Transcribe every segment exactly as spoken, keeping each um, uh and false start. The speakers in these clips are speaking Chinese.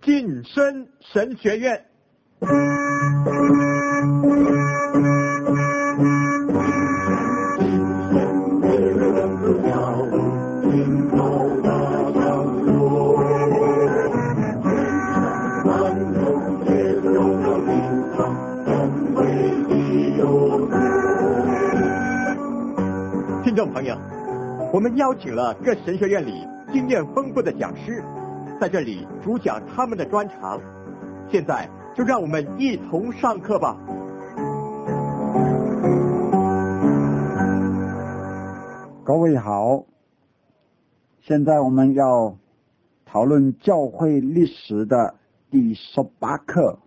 晋升神学院。听众朋友，我们邀请了各神学院里经验丰富的讲师，在这里主讲他们的专长。现在就让我们一同上课吧。 各位好，现在我们要讨论教会历史的第十八课。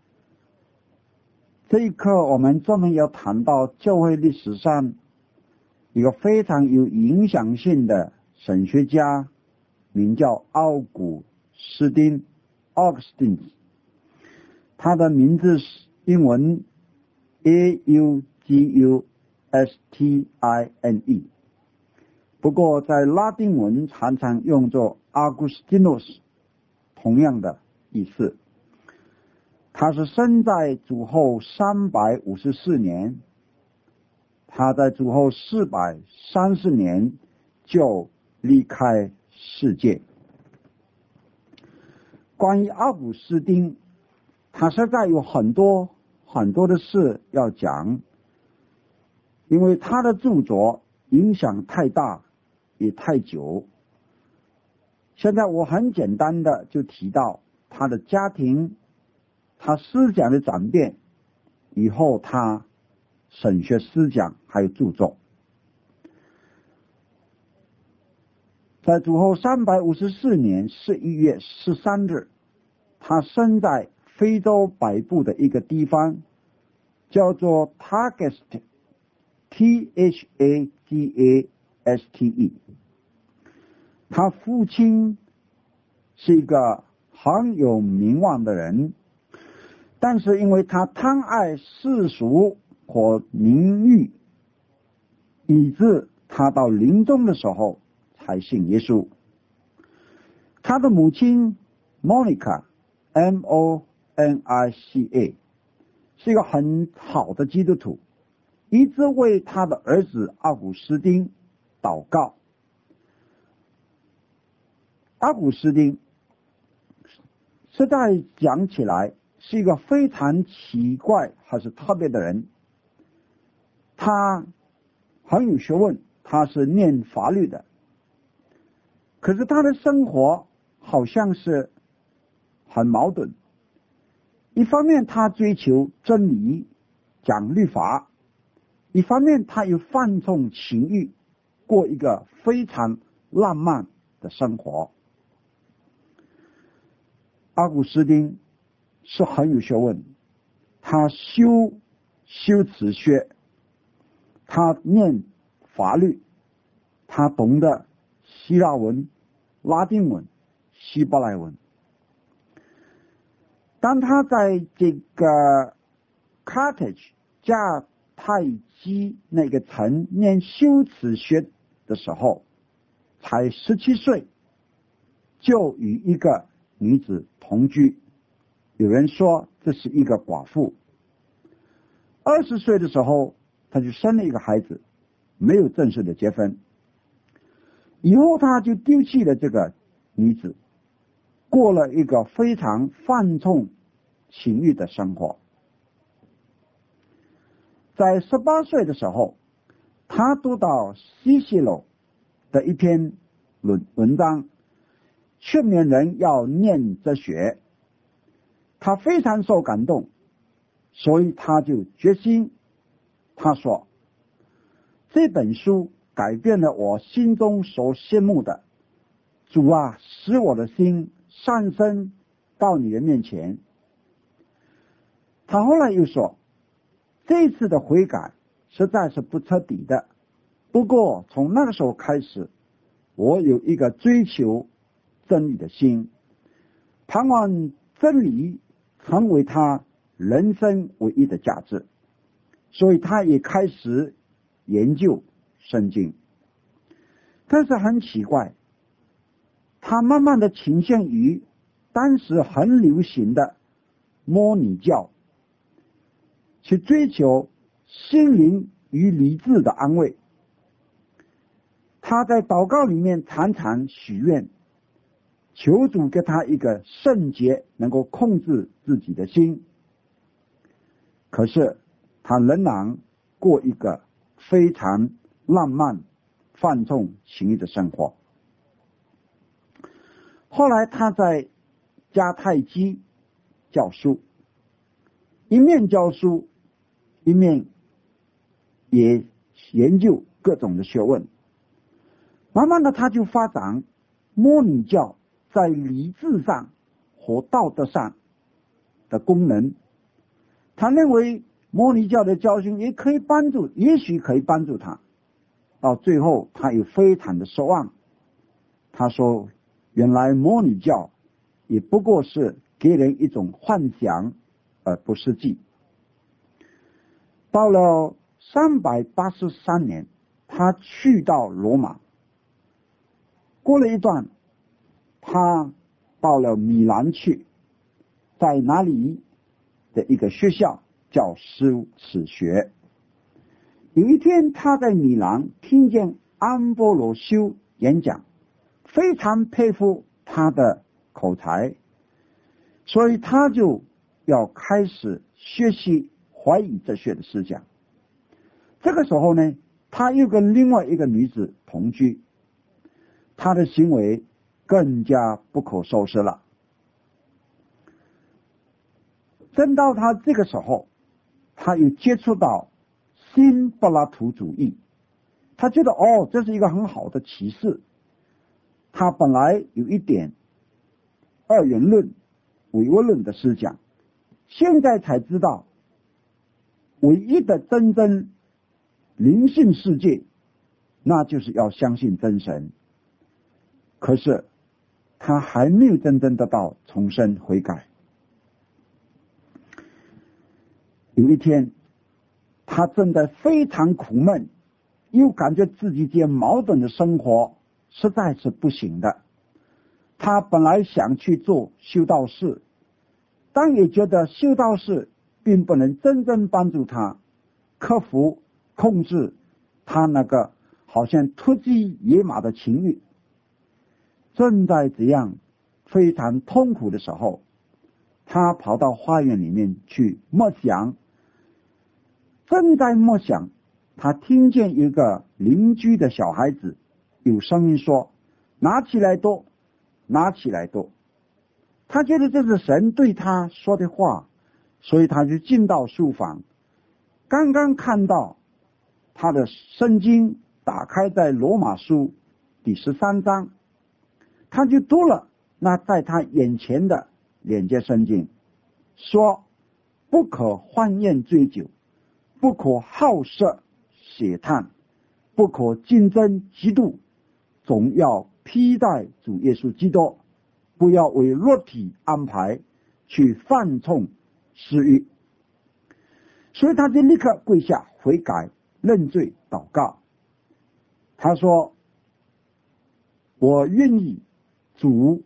这一课我们专门要谈到教会历史上一个非常有影响性的神学家，名叫奥古斯丁 Augustine， 他的名字是英文 A U G U S T I N E， 不过在拉丁文常常用作 Augustinus， 同样的意思。他是生在主后三百五十四年，他在主后四百三十年就离开世界。关于奥古斯丁，他实在有很多很多的事要讲，因为他的著作影响太大也太久。现在我很简单的就提到他的家庭，他思想的转变，以后他神学思想还有著作。在主后三百五十四年十一月十三日，他生在非洲北部的一个地方，叫做 Tagaste， T H A G A S T E。 他父亲是一个很有名望的人，但是因为他贪爱世俗和名誉，以致他到临终的时候才信耶稣。他的母亲 Monica M O N I C A 是一个很好的基督徒，一直为他的儿子奥古斯丁祷告。奥古斯丁实在讲起来是一个非常奇怪还是特别的人。他很有学问，他是念法律的，可是他的生活好像是很矛盾。一方面他追求真理，讲律法，一方面他又放纵情欲，过一个非常浪漫的生活。奥古斯丁是很有学问，他修修辞学，他念法律，他懂得希腊文、拉丁文、希伯来文。当他在这个 Carthage 迦太基那个城念修辞学的时候，才十七岁，就与一个女子同居。有人说这是一个寡妇。二十岁的时候，他就生了一个孩子，没有正式的结婚。以后他就丢弃了这个女子，过了一个非常放纵情欲的生活。在十八岁的时候，他读到西西罗的一篇文文章，劝勉人要念哲学。他非常受感动，所以他就决心，他说，这本书改变了我心中所羡慕的，主啊，使我的心上升到你的面前。他后来又说，这次的悔改实在是不彻底的，不过从那个时候开始，我有一个追求真理的心，盼望真理成为他人生唯一的价值，所以他也开始研究圣经。但是很奇怪，他慢慢的倾向于当时很流行的摩尼教，去追求心灵与理智的安慰。他在祷告里面常常许愿，求主给他一个圣洁，能够控制自己的心。可是他仍然过一个非常浪漫、放纵情欲的生活。后来他在迦太基教书，一面教书，一面也研究各种的学问。慢慢的他就发展摩尼教在理智上和道德上的功能。他认为摩尼教的教训也可以帮助，也许可以帮助他。到最后他也非常的失望。他说原来摩尼教也不过是给人一种幻想而不实际。到了三百八十三年，他去到罗马。过了一段，他到了米兰去，在那里的一个学校教修史学。有一天他在米兰听见安波罗修演讲，非常佩服他的口才，所以他就要开始学习怀疑哲学的思想。这个时候呢，他又跟另外一个女子同居，他的行为更加不可收拾了。正到他这个时候，他又接触到新柏拉图主义，他觉得哦，这是一个很好的启示。他本来有一点二元论、唯物论的思想，现在才知道唯一的真正灵性世界，那就是要相信真神。可是他还没有真正得到重生悔改。有一天他正在非常苦闷，又感觉自己这矛盾的生活实在是不行的。他本来想去做修道士，但也觉得修道士并不能真正帮助他克服控制他那个好像突击野马的情欲。正在这样非常痛苦的时候，他跑到花园里面去默想。正在默想，他听见一个邻居的小孩子有声音说：拿起来多，拿起来多。他觉得这是神对他说的话，所以他就进到书房，刚刚看到他的圣经打开在罗马书第十三章，他就读了那在他眼前的两节圣经，说：不可欢宴醉酒，不可好色血贪，不可竞争嫉妒，总要披戴主耶稣基督，不要为肉体安排去放纵私欲。所以他就立刻跪下悔改认罪祷告。他说：我愿意主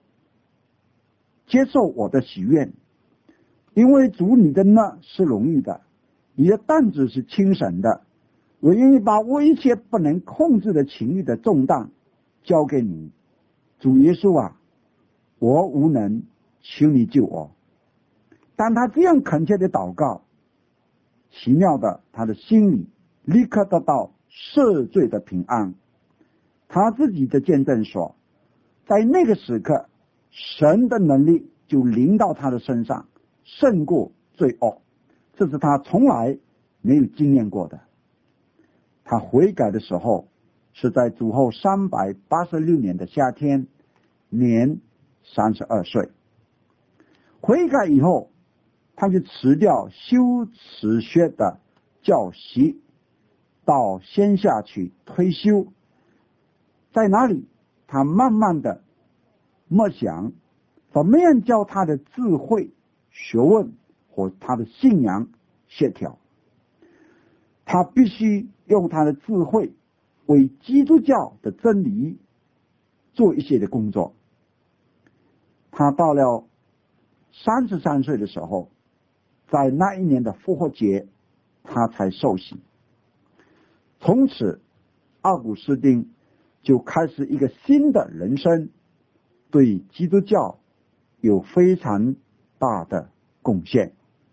接受我的许愿，因为主你的呢是荣誉的，你的担子是轻省的，我愿意把我一切不能控制的情欲的重担交给你。主耶稣啊，我无能，求你救我。当他这样恳切的祷告，奇妙的他的心里立刻得到赦罪的平安。他自己的见证说，在那个时刻神的能力就临到他的身上，胜过罪恶，这是他从来没有经验过的。他悔改的时候是在主后三百八十六年的夏天，年三十二岁。悔改以后，他就辞掉修辞学的教习，到线下去退休。在哪里他慢慢的默想怎么样教他的智慧学问和他的信仰协调。他必须用他的智慧为基督教的真理做一些的工作。 他到了三十三岁的时候，在那一年的复活节，他才受洗。从此，奥古斯丁就开始一个新的人生，对基督教有非常大的贡献。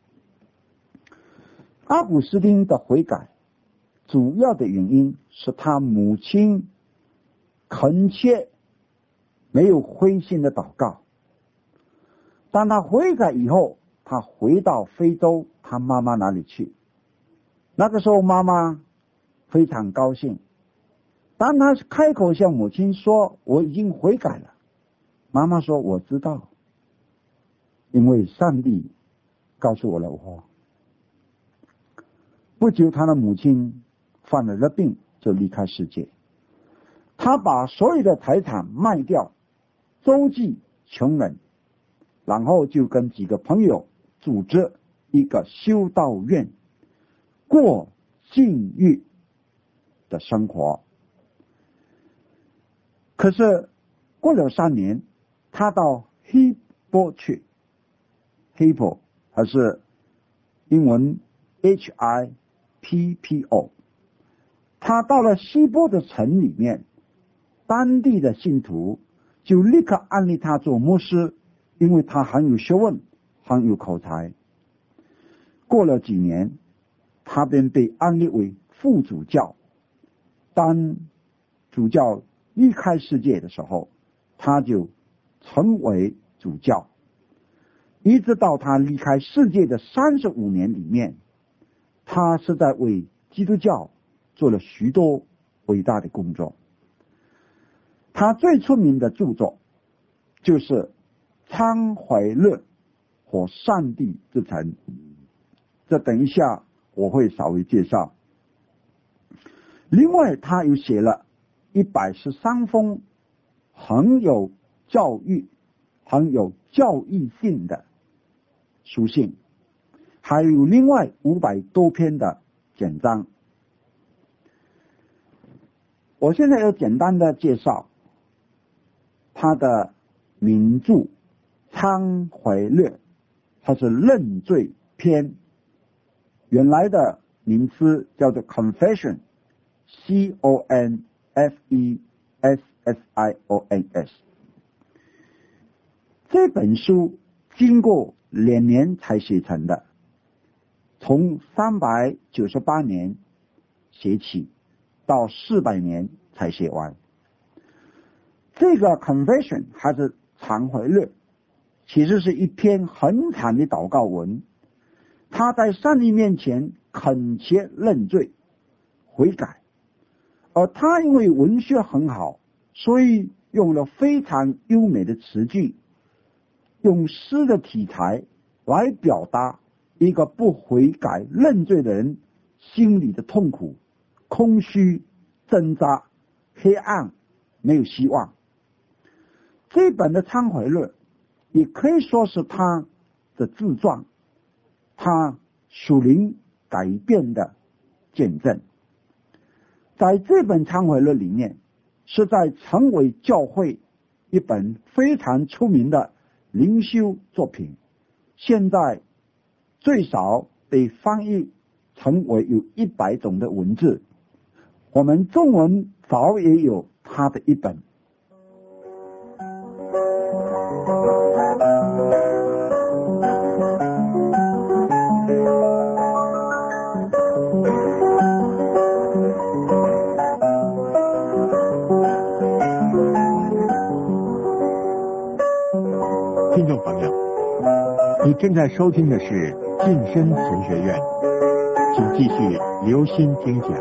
阿古斯丁的悔改，主要的原因是他母亲恳切、没有灰心的祷告。当他悔改以后，他回到非洲他妈妈那里去。那个时候妈妈非常高兴。当他开口向母亲说我已经悔改了，妈妈说我知道，因为上帝告诉我了话。不久他的母亲犯了热病，就离开世界。他把所有的财产卖掉，周济穷人，然后就跟几个朋友组织一个修道院，过禁欲的生活。可是过了三年，他到希波去，希波还是英文 H I P P O。 他到了希波的城里面，当地的信徒就立刻安立他做牧师，因为他很有学问，很有口才。过了几年，他便被安立为副主教。当主教离开世界的时候，他就成为主教，一直到他离开世界的三十五年里面，他是在为基督教做了许多伟大的工作。他最出名的著作就是《忏悔录》和《上帝之城》，这等一下我会稍微介绍。另外他又写了一百十三封很有教育、很有教育性的书信，还有另外五百多篇的简章。我现在要简单的介绍他的名著《忏悔录》，它是认罪篇，原来的名词叫做 Confession， C O N F E S S I O N S。 这本书经过两年才写成的，从三百九十八年写起，到四百年才写完。这个 Confession 还是忏悔录，其实是一篇很长的祷告文。他在上帝面前恳切认罪悔改，而他因为文学很好，所以用了非常优美的词句，用诗的题材来表达一个不悔改认罪的人心里的痛苦、空虚、挣扎、黑暗、没有希望。这本的忏悔录也可以说是他的自传，他属灵改变的见证。在这本忏悔录里面，是在成为教会一本非常出名的灵修作品，现在最少被翻译成为有一百种的文字，我们中文早也有他的一本。 听众朋友，你正在收听的是晋升神学院，请继续留心听讲。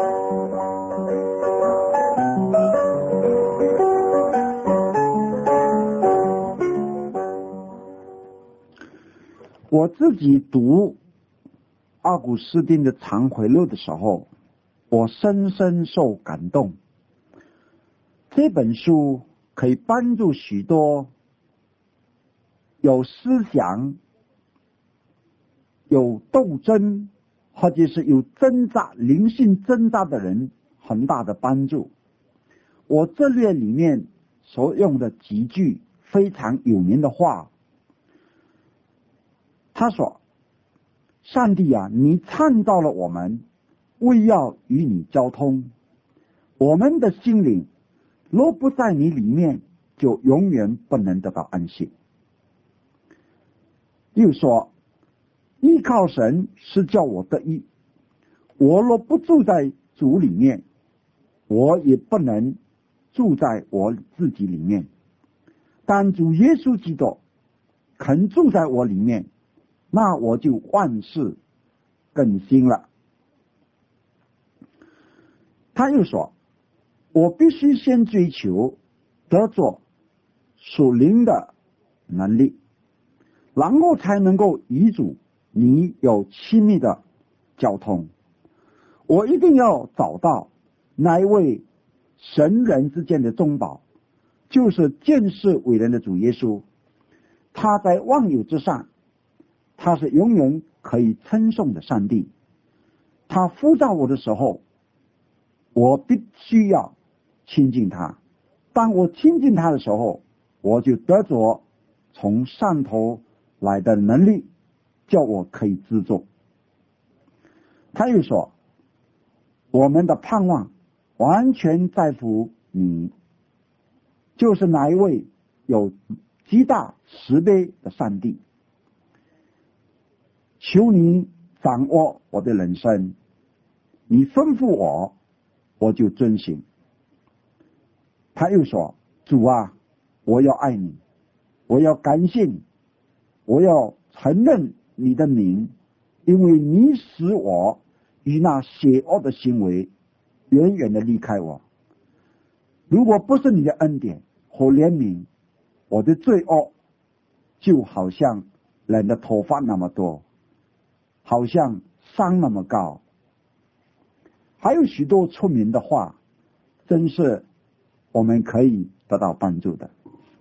我自己读奥古斯丁的忏悔录的时候，我深深受感动。这本书可以帮助许多有思想、有斗争，或者是有挣扎、灵性挣扎的人很大的帮助。我这列里面所用的几句非常有名的话。他说：上帝啊，你创造了我们，为要与你交通。我们的心灵若不在你里面，就永远不能得到安息。又说，依靠神是叫我得益，我若不住在主里面，我也不能住在我自己里面。但主耶稣基督肯住在我里面，那我就万事更新了。他又说，我必须先追求得着属灵的能力，然后才能够与主你有亲密的交通。我一定要找到那一位神人之间的中保，就是见识伟人的主耶稣。他在万有之上，他是永远可以称颂的上帝。他呼召我的时候，我必须要亲近他。当我亲近他的时候，我就得着从上头来的能力，叫我可以知足。他又说，我们的盼望完全在乎你，就是哪一位有极大慈悲的上帝。求你掌握我的人生，你吩咐我，我就遵行。他又说，主啊，我要爱你，我要感谢你，我要承认你的名，因为你使我与那邪恶的行为远远的离开我。如果不是你的恩典和怜悯，我的罪恶就好像人的头发那么多，好像山那么高。还有许多出名的话，真是我们可以得到帮助的。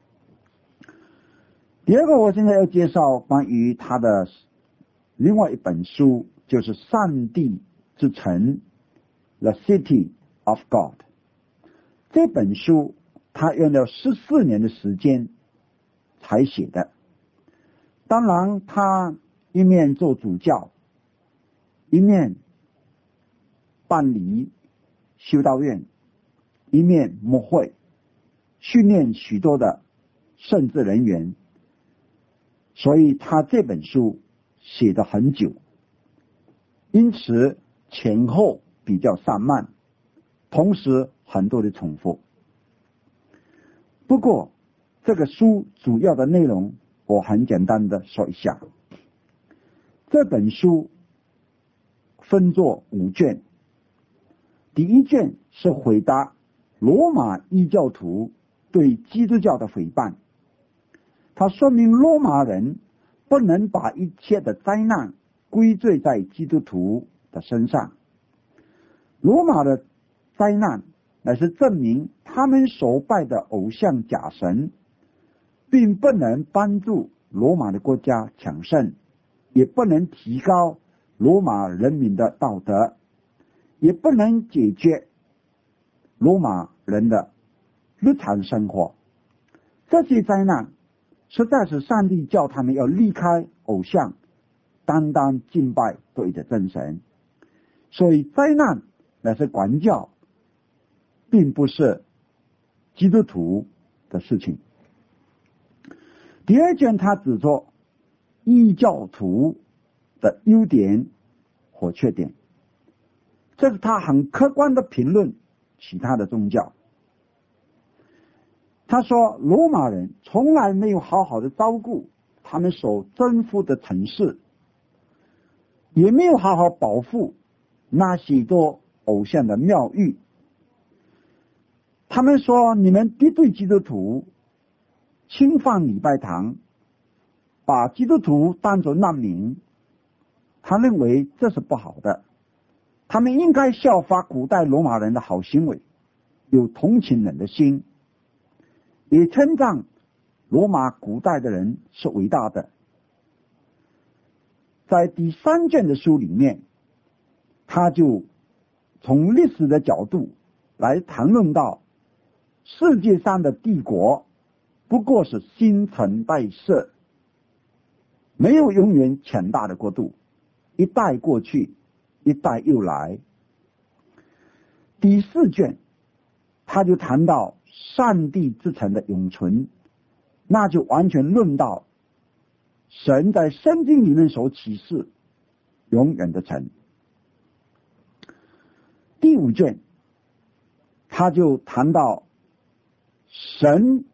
第二个，我现在要介绍关于他的另外一本书，就是上帝之城 The City of God。 这本书他用了十四年的时间才写的。当然他一面做主教，一面办理修道院，一面牧会，训练许多的圣职人员，所以他这本书写得很久，因此前后比较散漫，同时很多的重复。不过这个书主要的内容我很简单的说一下。这本书分作五卷，第一卷是回答罗马异教徒对基督教的诽谤，它说明罗马人不能把一切的灾难归罪在基督徒的身上。罗马的灾难乃是证明他们所拜的偶像假神并不能帮助罗马的国家强盛，也不能提高罗马人民的道德，也不能解决罗马人的日常生活。这些灾难实在是上帝叫他们要离开偶像，单单敬拜对的真神。所以灾难乃是管教，并不是基督徒的事情。第二卷他指出异教徒的优点和缺点，这是他很客观的评论其他的宗教。他说罗马人从来没有好好的照顾他们所征服的城市，也没有好好保护那许多偶像的庙宇。他们说你们敌对基督徒，侵犯礼拜堂，把基督徒当作难民。他认为这是不好的，他们应该效法古代罗马人的好行为，有同情人的心，也称赞罗马古代的人是伟大的。在第三卷的书里面，他就从历史的角度来谈论到世界上的帝国不过是新陈代谢，没有永远强大的国度，一代过去，一代又来。第四卷他就谈到上帝之城的永存，那就完全论到神在圣经里面所启示永远的城。第五卷他就谈到神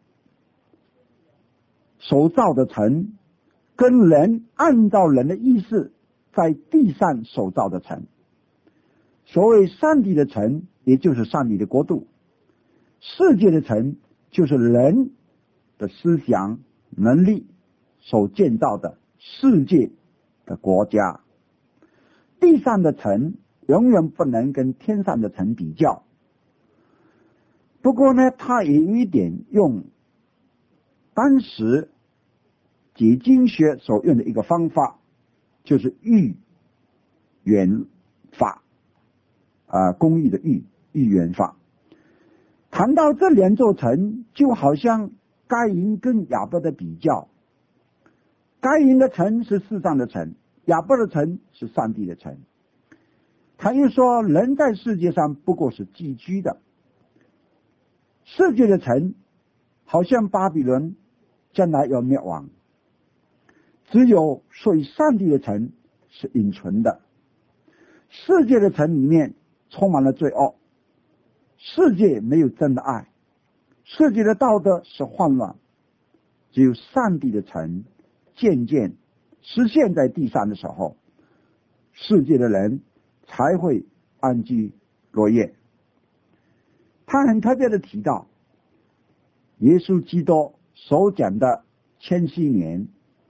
所造的城跟人按照人的意思在地上所造的城。所谓上帝的城，也就是上帝的国度；世界的城，就是人的思想能力所建造的世界的国家。地上的城永远不能跟天上的城比较。不过呢，他也有一点用当时解经学所用的一个方法，就是预言法，啊，公义的预预言法。谈到这两座城，就好像该隐跟亚伯的比较。该隐的城是世上的城，亚伯的城是上帝的城。他又说，人在世界上不过是寄居的。世界的城好像巴比伦将来要灭亡，只有属于上帝的城是隐存的。世界的城里面充满了罪恶，世界没有真的爱，世界的道德是混乱，只有上帝的城渐渐实现在地上的时候，世界的人才会安居乐业。他很特别的提到，耶稣基督所讲的千禧年，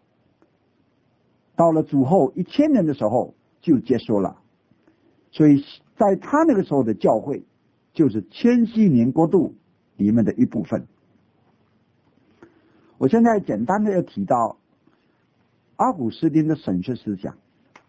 到了主后一千年的时候就结束了。所以在他那个时候的教会，就是千禧年国度里面的一部分。我现在简单的要提到阿古斯丁的神学思想。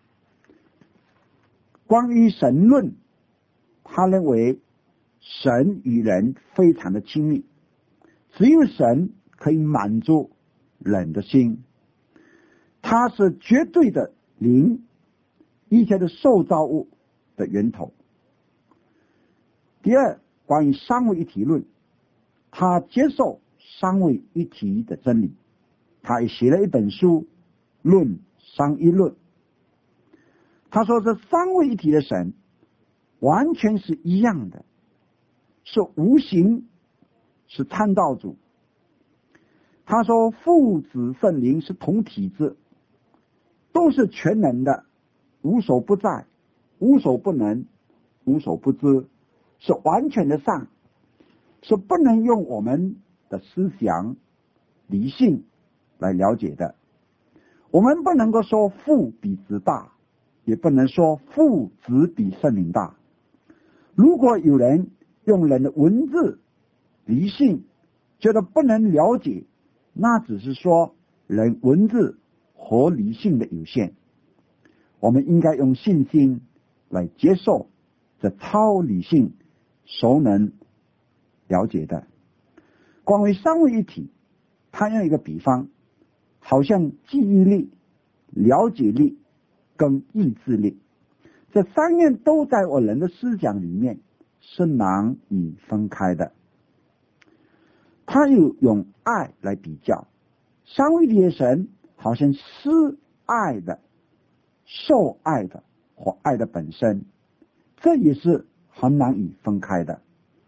关于神论，他认为神与人非常的亲密，只有神可以满足人的心，他是绝对的灵，一切的受造物的源头。第二，关于三位一体论，他接受三位一体的真理，他也写了一本书《论三一论》。他说这三位一体的神完全是一样的，是无形，是参造主。他说父子圣灵是同体质，都是全能的，无所不在，无所不能，无所不知，是完全的善，是不能用我们的思想理性来了解的。我们不能够说父比子大，也不能说父子比圣灵大。如果有人用人的文字理性觉得不能了解，那只是说人文字和理性的有限。我们应该用信心来接受这超理性所能了解的。关于三位一体，他用一个比方，好像记忆力、了解力跟意志力，这三样都在我人的思想里面是难以分开的。他又用爱来比较，三位一体的神好像施爱的、受爱的或爱的本身，这也是很难以分开的。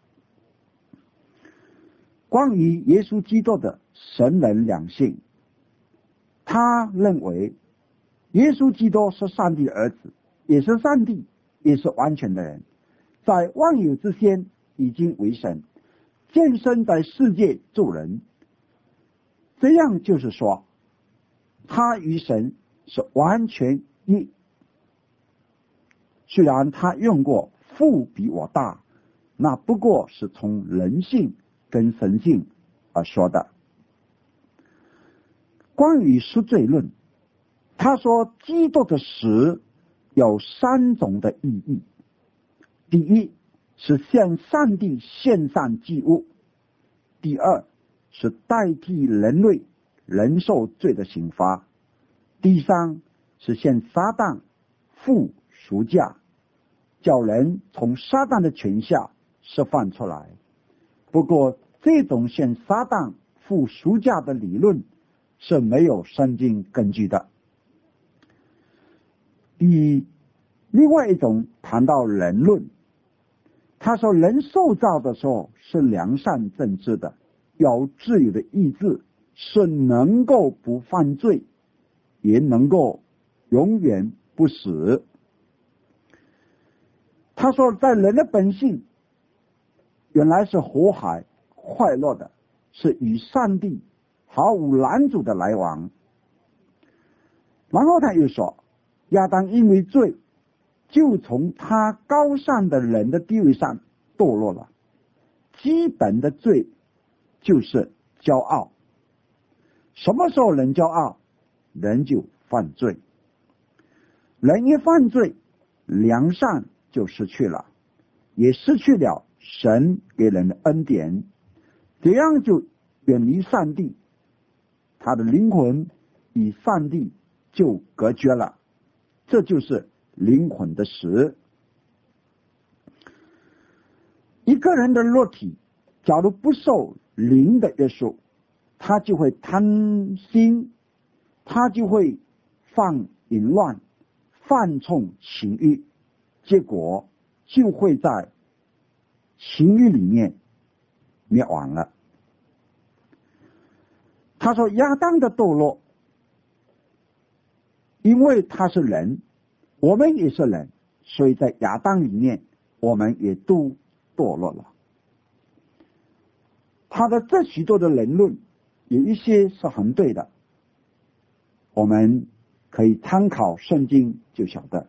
关于耶稣基督的神人两性，他认为耶稣基督是上帝的儿子，也是上帝，也是完全的人，在万有之先已经为神，见身在世界做人。这样就是说，他与神是完全一。虽然他用过父比我大，那不过是从人性跟神性而说的。关于赎罪论，他说基督的死有三种的意义。第一是向上帝献上祭物，第二是代替人类人受罪的刑罚，第三是向撒旦付赎价，叫人从撒旦的权下释放出来。不过这种向撒旦付赎价的理论是没有圣经根据的。第另外一种谈到人论，他说人受造的时候是良善正直的，有自由的意志，是能够不犯罪，也能够永远不死。他说在人的本性原来是和谐快乐的，是与上帝毫无拦阻的来往。然后他又说，亚当因为罪就从他高尚的人的地位上堕落了。基本的罪就是骄傲，什么时候人骄傲，人就犯罪。人一犯罪，良善就失去了，也失去了神给人的恩典，这样就远离上帝，他的灵魂与上帝就隔绝了，这就是灵魂的死。一个人的肉体假如不受灵的约束，他就会贪心，他就会犯淫乱，犯冲情欲，结果就会在情欲里面灭亡了。他说亚当的堕落，因为他是人，我们也是人，所以在亚当里面我们也都堕落了。他的这许多的人论有一些是很对的，我们可以参考圣经就晓得。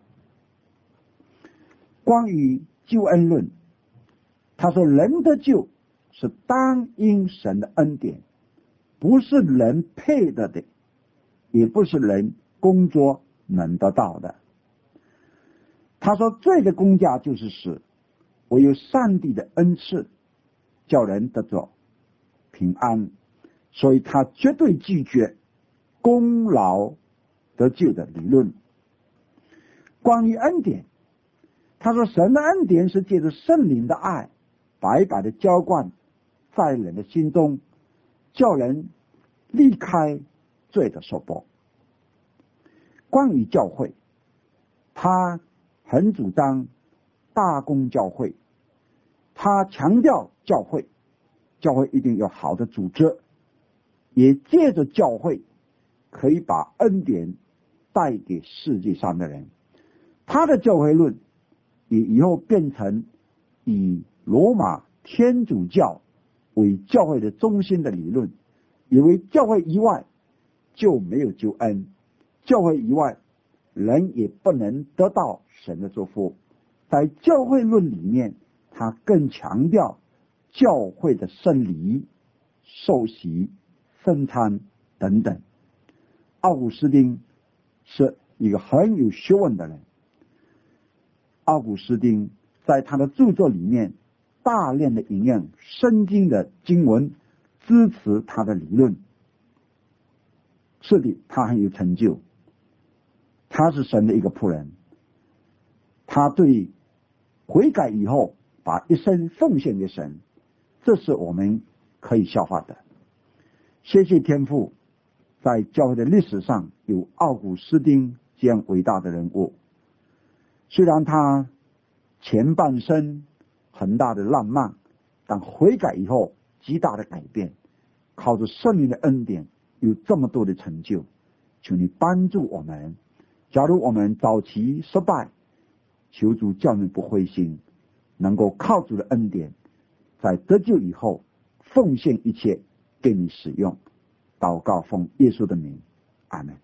关于救恩论，他说人的救是单因神的恩典，不是人配得的，也不是人工作能得到的。他说罪的工价就是死，唯有上帝的恩赐叫人得着平安，所以他绝对拒绝功劳得救的理论。关于恩典，他说神的恩典是借着圣灵的爱白白的浇灌在人的心中，叫人离开罪的束缚。关于教会，他很主张大公教会，他强调教会教会一定有好的组织，也借着教会可以把恩典带给世界上的人。他的教会论也以后变成以罗马天主教为教会的中心的理论，以为教会以外就没有救恩，教会以外人也不能得到神的祝福。在教会论里面，他更强调教会的圣礼、受洗、圣餐等等。奥古斯丁是一个很有学问的人，奥古斯丁在他的著作里面大量的引用圣经的经文支持他的理论。是的，他很有成就，他是神的一个仆人，他对悔改以后把一生奉献给神，这是我们可以效法的。谢谢天父，在教会的历史上有奥古斯丁这样伟大的人物。虽然他前半生很大的浪漫，但悔改以后极大的改变，靠着圣灵的恩典有这么多的成就。求你帮助我们，假如我们早期失败，求主叫你不灰心，能够靠主的恩典，在得救以后奉献一切给你使用。祷告奉耶稣的名，阿们。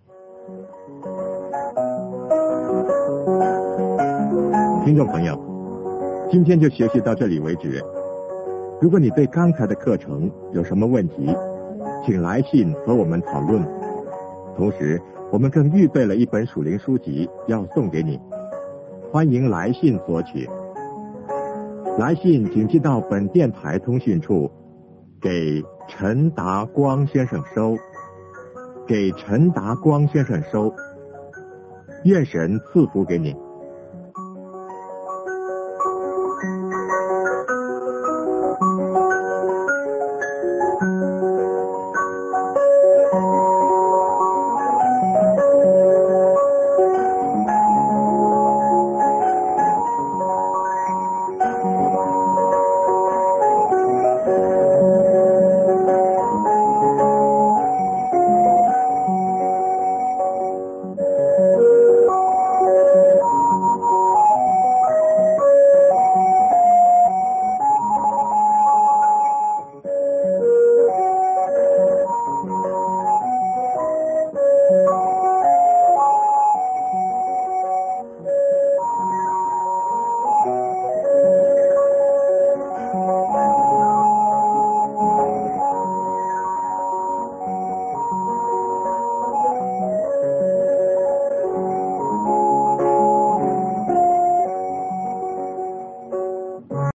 听众朋友，今天就学习到这里为止。如果你对刚才的课程有什么问题，请来信和我们讨论。同时，我们更预备了一本属灵书籍要送给你，欢迎来信索取。来信请寄到本电台通讯处，给陈达光先生收，给陈达光先生收。愿神赐福给你。